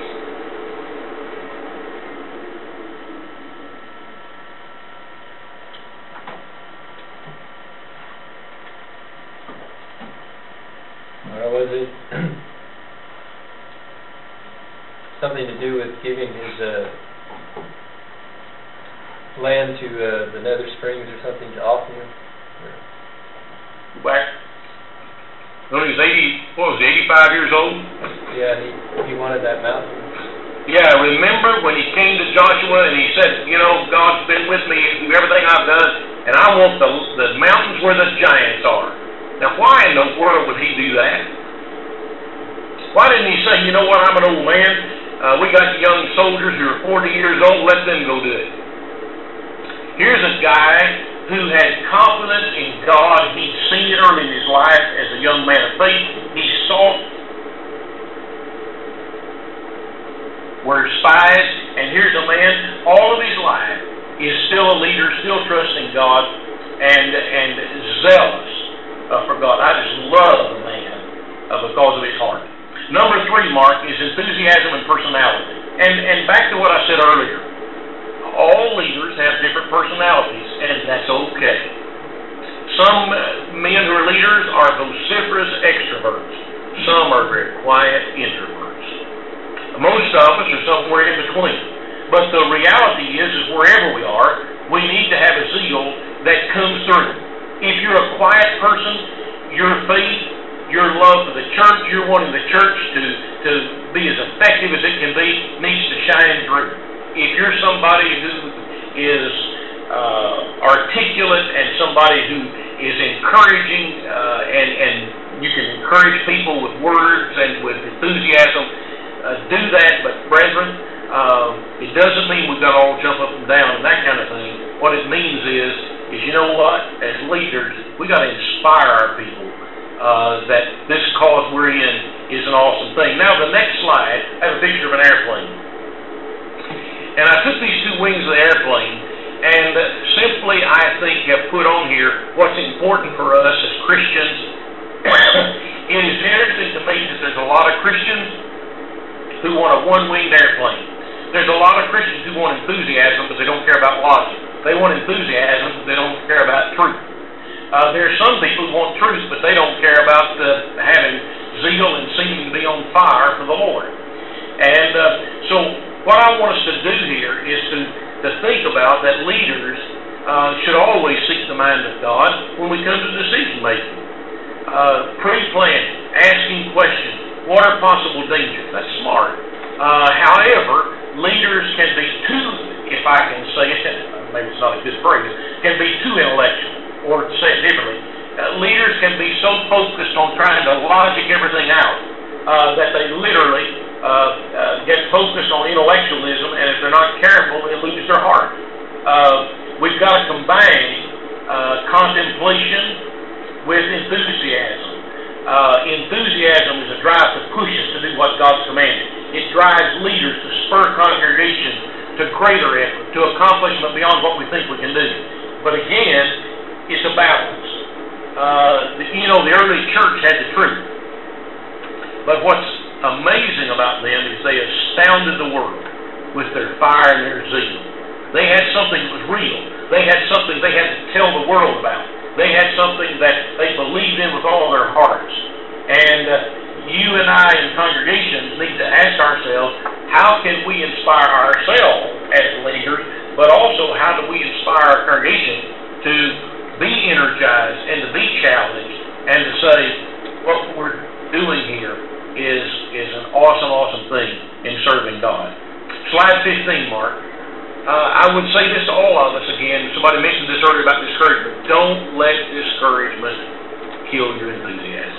Or was it something to do with giving his uh, land to uh, the Nether Springs or something to Othniel? Back when he was eighty, what was he, eighty-five years old? Yeah, he he wanted that mountain. Yeah, remember when he came to Joshua and he said, you know, God's been with me through everything I've done, and I want the the mountains where the giants are. Now, why in the world would he do that? Why didn't he say, you know what, I'm an old man. Uh, we got young soldiers who are forty years old, let them go do it. Here's a guy who had confidence in God. He'd seen it early in his life as a young man of faith. He saw were spies, and here's a man, all of his life is still a leader, still trusting God, and, and zealous uh, for God. I just love the man uh, because of his heart. Number three, Mark, is enthusiasm and personality. And and back to what I said earlier. All leaders have different personalities, and that's okay. Some men who are leaders are vociferous extroverts. Some are very quiet introverts. Most of us are somewhere in between. But the reality is, is wherever we are, we need to have a zeal that comes through. If you're a quiet person, your faith, your love for the church, you're wanting the church to, to be as effective as it can be, needs to shine through. If you're somebody who is uh, articulate and somebody who is encouraging, uh, and, and you can encourage people with words and with enthusiasm, uh, do that. But brethren, um, it doesn't mean we've got to all jump up and down and that kind of thing. What it means is, is you know what? As leaders, we got to inspire our people. Uh, that this cause we're in is an awesome thing. Now, the next slide, I have a picture of an airplane. And I took these two wings of the airplane, and uh, simply, I think, have put on here what's important for us as Christians. It is interesting to me that there's a lot of Christians who want a one-winged airplane. There's a lot of Christians who want enthusiasm, but they don't care about logic. They want enthusiasm, but they don't care about truth. Uh, there are some people who want truth, but they don't care about uh, having zeal and seeming to be on fire for the Lord. And uh, so what I want us to do here is to, to think about that leaders uh, should always seek the mind of God when we come to decision making. Uh, pre-planning, asking questions, what are possible dangers? That's smart. Uh, however, leaders can be too, if I can say it, maybe it's not a good phrase, can be too intellectual, or to say it differently. Uh, leaders can be so focused on trying to logic everything out uh, that they literally uh, uh, get focused on intellectualism, and if they're not careful, they lose their heart. Uh, we've got to combine uh, contemplation with enthusiasm. Uh, enthusiasm is a drive to push us to do what God's commanded. It drives leaders to spur congregations to greater effort, to accomplishment beyond what we think we can do. But again, it's a balance. Uh, the, you know, the early church had the truth. But what's amazing about them is they astounded the world with their fire and their zeal. They had something that was real. They had something they had to tell the world about. They had something that they believed in with all their hearts. And uh, you and I in congregations need to ask ourselves, how can we inspire ourselves as leaders, but also how do we inspire our congregation to be energized and to be challenged and to say, what we're doing here is, is an awesome, awesome thing in serving God. Slide fifteen, Mark. Uh, I would say this to all of us again. Somebody mentioned this earlier about discouragement. Don't let discouragement kill your enthusiasm.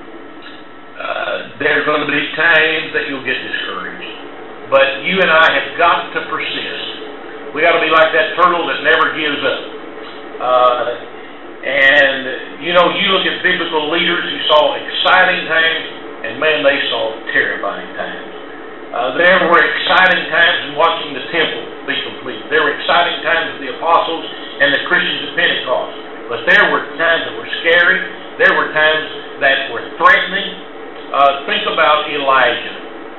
Uh, there are going to be times that you'll get discouraged. But you and I have got to persist. We got to be like that turtle that never gives up. Uh, and, you know, you look at biblical leaders who saw exciting times, and man, they saw terrifying times. Uh, there were exciting times in watching the temple be complete. There were exciting times with the apostles and the Christians at Pentecost. But there were times that were scary. There were times that were threatening. Uh, think about Elijah.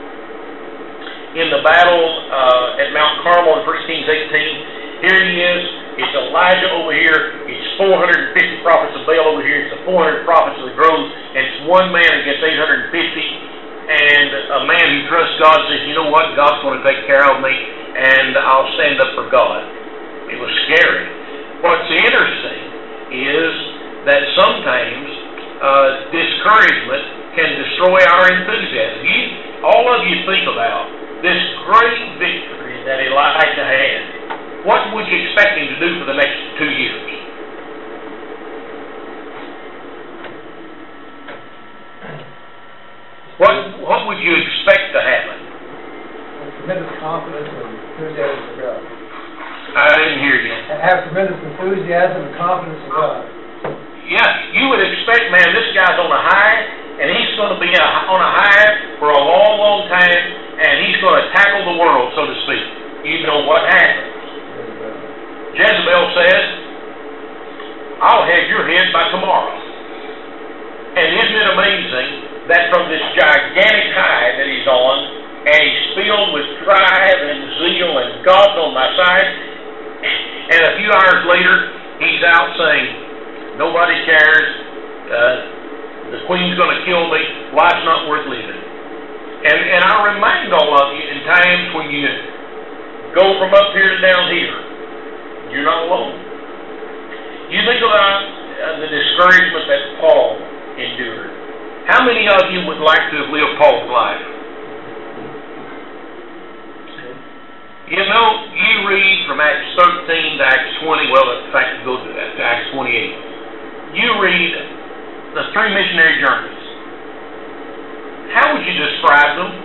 In the battle uh, at Mount Carmel in First Kings eighteen, here he is. It's Elijah over here. It's four hundred fifty prophets of Baal over here. It's the four hundred prophets of the grove. And it's one man against eight hundred fifty. And a man who trusts God says, you know what, God's going to take care of me, and I'll stand up for God. It was scary. What's interesting is that sometimes uh, discouragement can destroy our enthusiasm. You, all of you think about this great victory that Elijah had. What would you expect him to do for the next two years? What what would you expect to happen? Tremendous confidence and enthusiasm for God. I didn't hear you. And have tremendous enthusiasm and confidence in God. Yeah, you would expect, man, this guy's on a high, and he's going to be a, on a high for a long, long time, and he's going to tackle the world, so to speak. You know what happened. Jezebel said, I'll have your head by tomorrow. And isn't it amazing that from this gigantic high that he's on, and he's filled with drive and zeal and God's on my side, and a few hours later, he's out saying, nobody cares, uh, the queen's going to kill me, life's not worth living. And, and I remind all of you in times when you go from up here to down here, you're not alone. You think about uh, the discouragement that Paul endured. How many of you would like to have lived Paul's life? You know, you read from Acts thirteen to Acts twenty, well, in fact, go to, to Acts twenty-eight. You read the three missionary journeys. How would you describe them?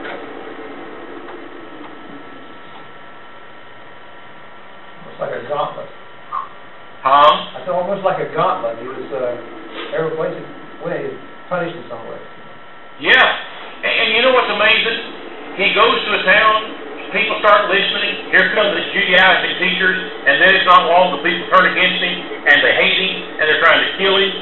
It's like a gauntlet. Huh? I said almost like a gauntlet. He was, uh, every place he went, he was punished in some way. Yeah. And, and you know what's amazing? He goes to a town, people start listening, here come the Judaizing teachers, and then it's not long the people turn against him, and they hate him, and they're trying to kill him.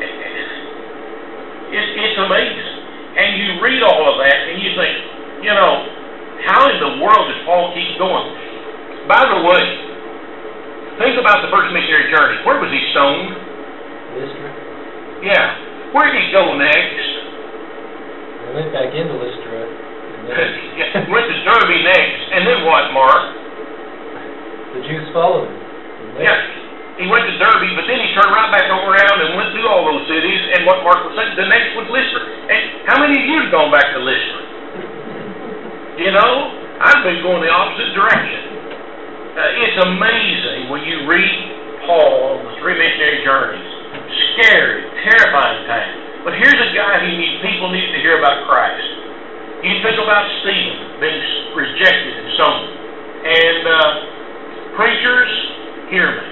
It's, it's amazing. And you read all of that, and you think, you know, how in the world does Paul keep going? By the way, think about the first missionary journey. Where was he stoned? Lystra. Yeah. Where did he go next? They went back into Lystra. And then Yeah, went to Derby next, and then what, Mark? the Jews followed him. from there. Yeah, he went to Derby, but then he turned right back around and went through all those cities, and what Mark was saying, the next was Lystra. And how many of you have gone back to Lystra? You know, I've been going the opposite direction. Uh, it's amazing when you read Paul on the three missionary journeys. Scary, terrifying time. But here's a guy who need, people need to hear about Christ. You think about Stephen being rejected and stoned. And uh, preachers, hear me.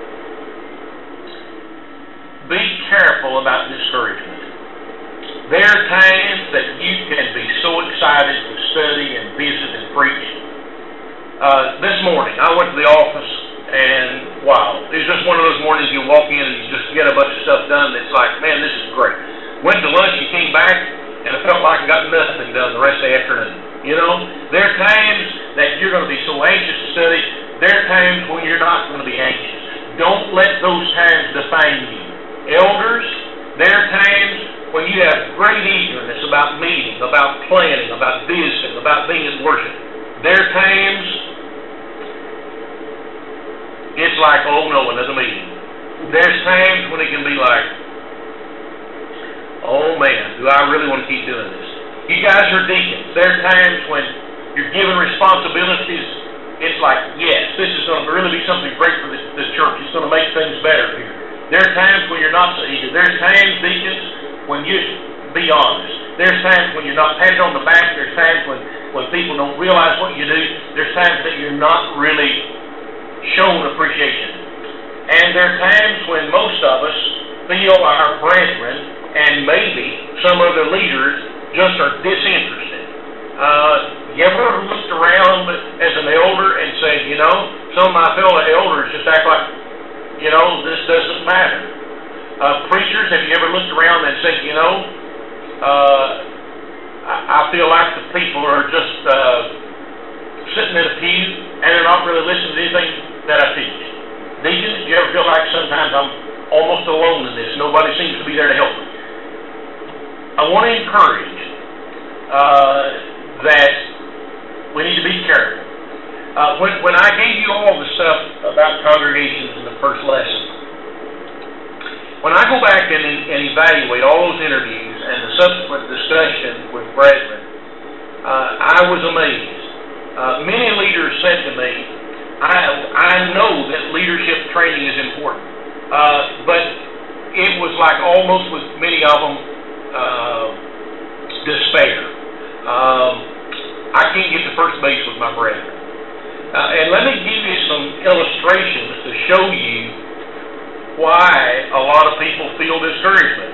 Be careful about discouragement. There are times that you can be so excited to study and visit and preach. Uh, this morning, I went to the office, and wow, it was just one of those mornings you walk in and you just get a bunch of stuff done. It's like, man, this is great. Went to lunch and came back, and I felt like I got nothing done the rest of the afternoon. You know, there are times that you're going to be so anxious to study. There are times when you're not going to be anxious. Don't let those times define you. Elders, there are times when you have great eagerness about meeting, about planning, about visiting, about being in worship. There are times it's like, oh no, another meeting. There's times when it can be like, oh man, do I really want to keep doing this? You guys are deacons. There are times when you're given responsibilities, it's like, yes, this is going to really be something great for the, the church. It's going to make things better here. There are times when you're not so eager. There's times, deacons, when you be honest. There's times when you're not patted on the back. There's times when, when people don't realize what you do. There's times that you're not really shown appreciation. And there are times when most of us feel our brethren and maybe some other leaders just are disinterested. Uh, you ever looked around as an elder and said, you know, some of my fellow elders just act like, you know, this doesn't matter. Uh, preachers, have you ever looked around and said, you know, uh, I, I feel like the people are just uh, sitting in a pew and they're not really listening to anything that I teach. Deacons, do you ever feel like sometimes I'm almost alone in this? Nobody seems to be there to help me. I want to encourage uh, that we need to be careful. Uh, when, when I gave you all the stuff about congregations in the first lesson, when I go back and, and evaluate all those interviews and the subsequent discussion with brethren, uh, I was amazed. Uh, many leaders said to me, I, I know that leadership training is important, uh, but it was like almost with many of them, uh, despair. Um, I can't get to first base with my brethren. Uh, and let me give you some illustrations to show you why a lot of people feel discouragement.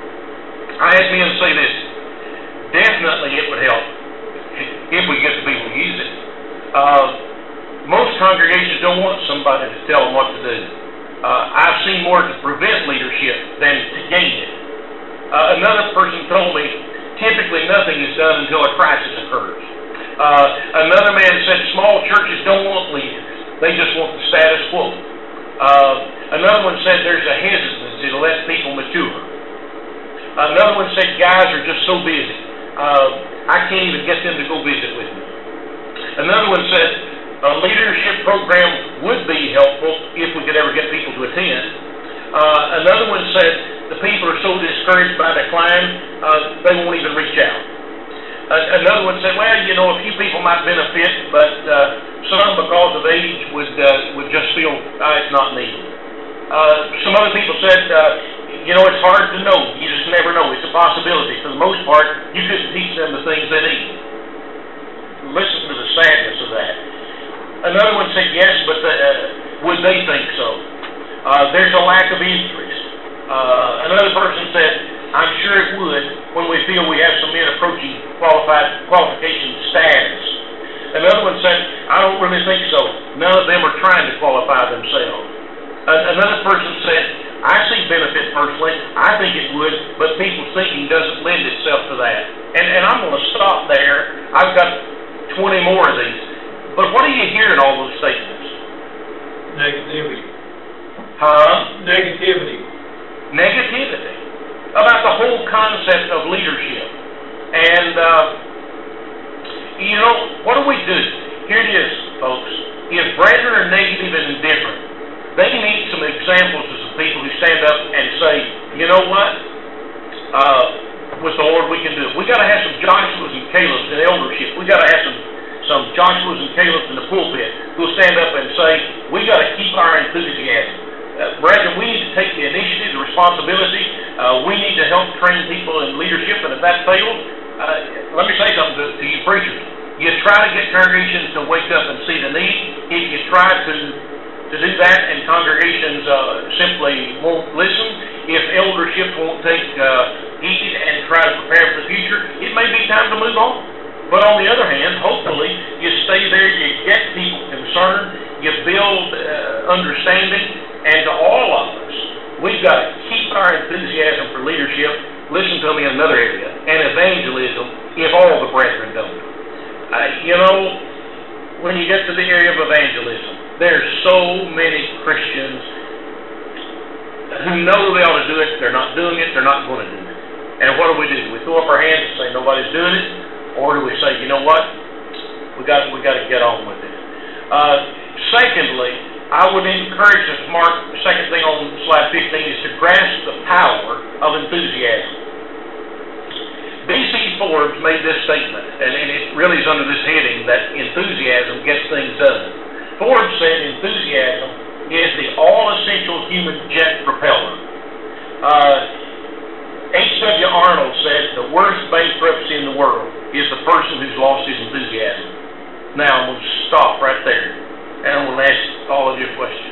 I had men say this, definitely it would help if we get the people to use it. Uh, most congregations don't want somebody to tell them what to do. Uh, I've seen more to prevent leadership than to gain it. Uh, another person told me, typically nothing is done until a crisis occurs. Uh, another man said small churches don't want leaders. They just want the status quo. Uh, another one said there's a hesitancy to let people mature. Another one said guys are just so busy. Uh, I can't even get them to go visit with me. Another one said a leadership program would be helpful if we could ever get people to attend. Uh, another one said the people are so discouraged by decline, uh, they won't even reach out. Uh, another one said, well, you know, a few people might benefit, but uh, some, because of age, would uh, would just feel uh, it's not needed. Uh, some other people said, uh, you know, it's hard to know. You just never know. It's a possibility. For the most part, you couldn't teach them the things they need. Listen to the sadness of that. Another one said, yes, but the, uh, would they think so? Uh, there's a lack of interest. Uh, another person said, I'm sure it would when we feel we have some men approaching qualified qualification status. Another one said, I don't really think so. None of them are trying to qualify themselves. Uh, another person said, I see benefit personally. I think it would, but people's thinking doesn't lend itself to that. And, and I'm going to stop there. I've got twenty more of these. But what do you hear in all those statements? Negativity. Huh? Negativity. negativity about the whole concept of leadership. And, uh, you know, what do we do? Here it is, folks. If brethren are negative and indifferent, they need some examples of some people who stand up and say, you know what? Uh, with the Lord we can do it. We got to have some Joshuas and Calebs in eldership. We got to have some some Joshuas and Calebs in the pulpit who'll stand up and say, we got to keep our enthusiasm. Uh, brethren, we need to take the initiative, the responsibility. Uh, we need to help train people in leadership, and if that fails, uh, let me say something to, to you preachers. You try to get congregations to wake up and see the need. If you try to to do that and congregations uh, simply won't listen, if eldership won't take uh, heed and try to prepare for the future, it may be time to move on. But on the other hand, hopefully, you stay there, you get people concerned, you build uh, understanding, and to all of us, we've got to keep our enthusiasm for leadership. Listen to me in another area, and evangelism, if all the brethren don't. Uh, you know, when you get to the area of evangelism, there's so many Christians who know they ought to do it, they're not doing it, they're not going to do it. And what do we do? Do we throw up our hands and say nobody's doing it? Or do we say, you know what? We got we got to get on with it. Uh, secondly, I would encourage us, Mark, the second thing on slide fifteen is to grasp the power of enthusiasm. B C Forbes made this statement, and, and it really is under this heading that enthusiasm gets things done. Forbes said enthusiasm is the all-essential human jet propeller. Uh, H W Arnold said the worst bankruptcy in the world is the person who's lost his enthusiasm. Now I'm going to stop right there, and I'm going to ask all of you a question.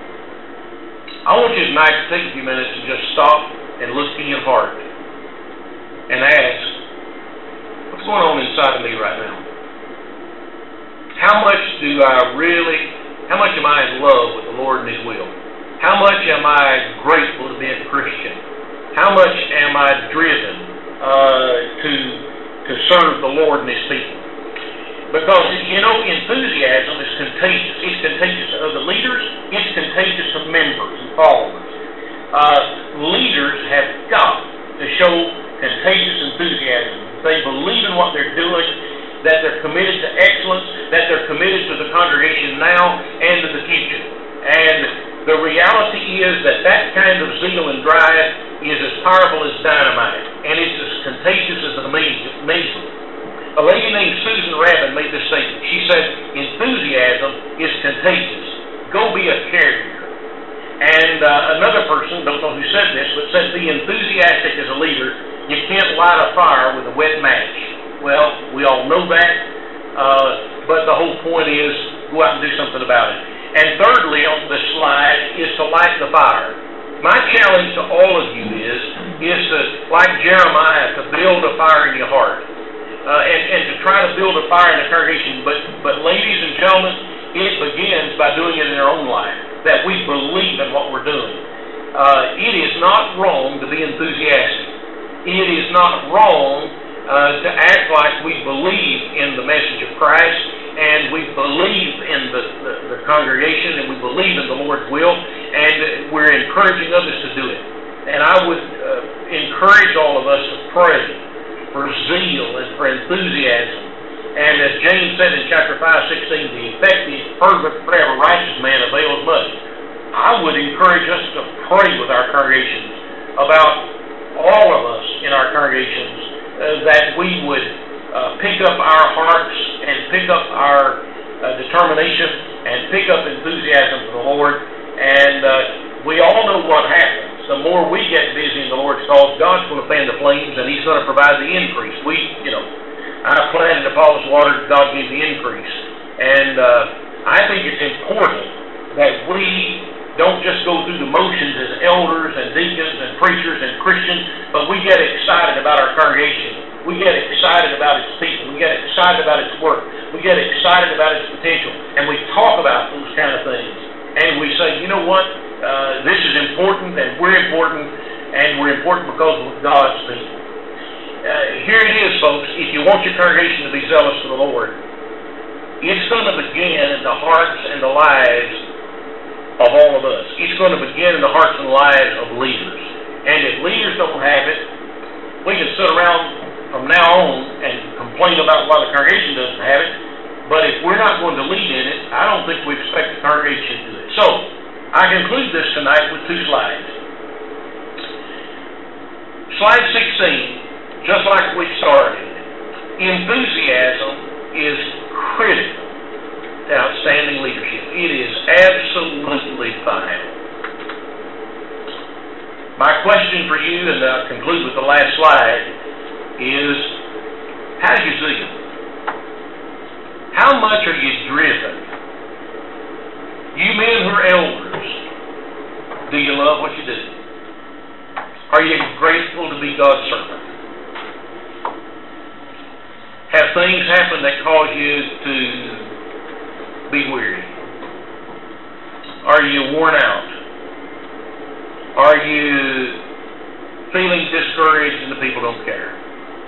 I want you tonight to take a few minutes and just stop and look in your heart and ask, what's going on inside of me right now? How much do I really, how much am I in love with the Lord and His will? How much am I grateful to be a Christian? How much am I driven uh, to to serve the Lord and His people? Because, you know, enthusiasm is contagious. It's contagious to other leaders. It's contagious to members and followers. Uh, leaders have got to show contagious enthusiasm. They believe in what they're doing, that they're committed to excellence, that they're committed to the congregation now and in the future. And the reality is that that kind of zeal and drive is as powerful as dynamite, and it's as contagious as an amazing. A lady named Susan Rabin made this statement. She said, enthusiasm is contagious. Go be a carrier. And uh, another person, don't know who said this, but said, be enthusiastic as a leader. You can't light a fire with a wet match. Well, we all know that, uh, but the whole point is, go out and do something about it. And thirdly, on the slide, is to light the fire. My challenge to all of you is, is to, like Jeremiah, to build a fire in your heart. Uh, and, and to try to build a fire in the congregation. But, but ladies and gentlemen, it begins by doing it in our own life, that we believe in what we're doing. Uh, it is not wrong to be enthusiastic. It is not wrong uh, to act like we believe in the message of Christ, and we believe in the, the, the congregation, and we believe in the Lord's will, and we're encouraging others to do it. And I would uh, encourage all of us to pray for zeal and for enthusiasm. And as James said in chapter five, sixteen, the effective, fervent prayer of a righteous man avails much. I would encourage us to pray with our congregations about all of us in our congregations uh, that we would uh, pick up our hearts and pick up our uh, determination and pick up enthusiasm for the Lord. And uh, we all know what happens. The more we get busy in the Lord's cause, God's going to fan the flames, and He's going to provide the increase. We, you know, I planted, Apollos watered, God gave the increase. And uh, I think it's important that we don't just go through the motions as elders and deacons and preachers and Christians, but we get excited about our congregation. We get excited about its people. We get excited about its work. We get excited about its potential. And we talk about those kind of things. And we say, you know what? Uh, this is important, and we're important, and we're important because of God's people. Uh, here it is, folks. If you want your congregation to be zealous for the Lord, it's going to begin in the hearts and the lives of all of us. It's going to begin in the hearts and lives of leaders. And if leaders don't have it, we can sit around from now on and complain about why the congregation doesn't have it, but if we're not going to lead in it, I don't think we expect the congregation to do it. So, I conclude this tonight with two slides. Slide sixteen, just like we started, enthusiasm is critical to outstanding leadership. It is absolutely vital. My question for you, and I'll conclude with the last slide, is how do you see it? How much are you driven? You men who are elders, do you love what you do? Are you grateful to be God's servant? Have things happened that cause you to be weary? Are you worn out? Are you feeling discouraged and the people don't care?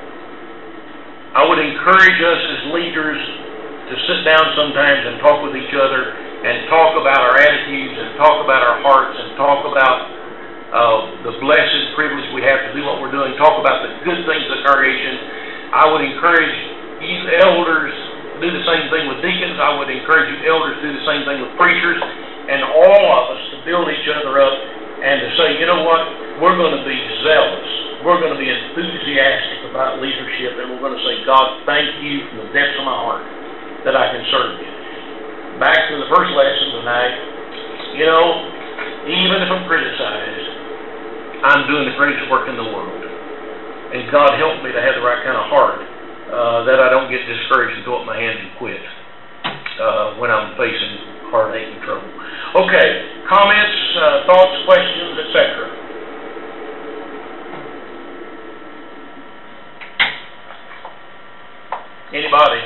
I would encourage us as leaders to sit down sometimes and talk with each other and talk about our attitudes and talk about our hearts and talk about uh, the blessed privilege we have to do what we're doing, talk about the good things of the congregation. I would encourage you elders to do the same thing with deacons. I would encourage you elders to do the same thing with preachers, and all of us to build each other up and to say, you know what, we're going to be zealous. We're going to be enthusiastic about leadership, and we're going to say, God, thank you from the depths of my heart that I can serve you. Back to the first lesson tonight, you know, even if I'm criticized, I'm doing the greatest work in the world. And God help me to have the right kind of heart, uh, that I don't get discouraged and throw up my hands and quit uh, when I'm facing heartache and trouble. Okay, comments, uh, thoughts, questions, et cetera. Anybody?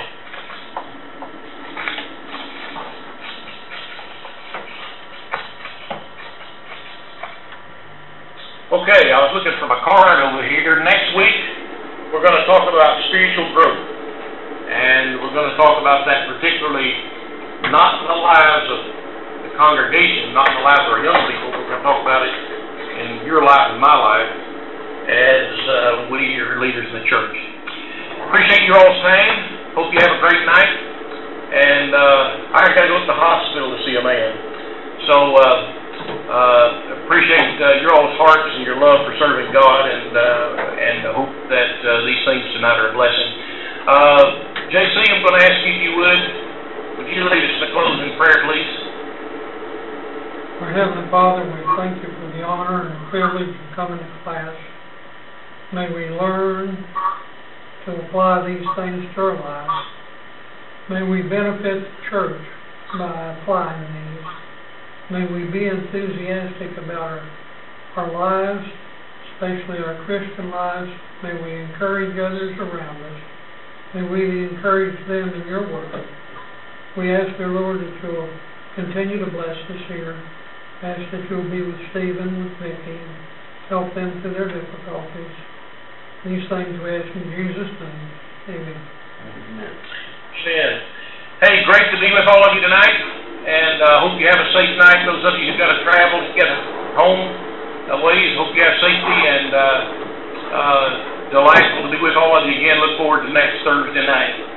Okay, I was looking for my card over here. Next week, we're going to talk about spiritual growth. And we're going to talk about that particularly not in the lives of the congregation, not in the lives of our young people. We're going to talk about it in your life and my life as uh, we are leaders in the church. Appreciate your all's time. Hope you have a great night. And uh, I got to go to the hospital to see a man. So, uh, uh, appreciate uh, your all's hearts and your love for serving God, and uh, and hope that uh, these things tonight are a blessing. Uh, J C, I'm going to ask you if you would, would you lead us in a closing prayer, please? Our Heavenly Father, we thank you for the honor and privilege of coming to class. May we learn to apply these things to our lives. May we benefit the church by applying these. May we be enthusiastic about our, our lives, especially our Christian lives. May we encourage others around us. May we encourage them in your work. We ask, dear Lord, that you'll continue to bless us here. Ask that you'll be with Stephen, with Vicki, and help them through their difficulties. These things we ask in Jesus' name. Amen. Amen. Amen. Hey, great to be with all of you tonight, and I uh, hope you have a safe night. Those of you who've got to travel, get home a ways, hope you have safety, and uh, uh, delightful to be with all of you again. Look forward to next Thursday night.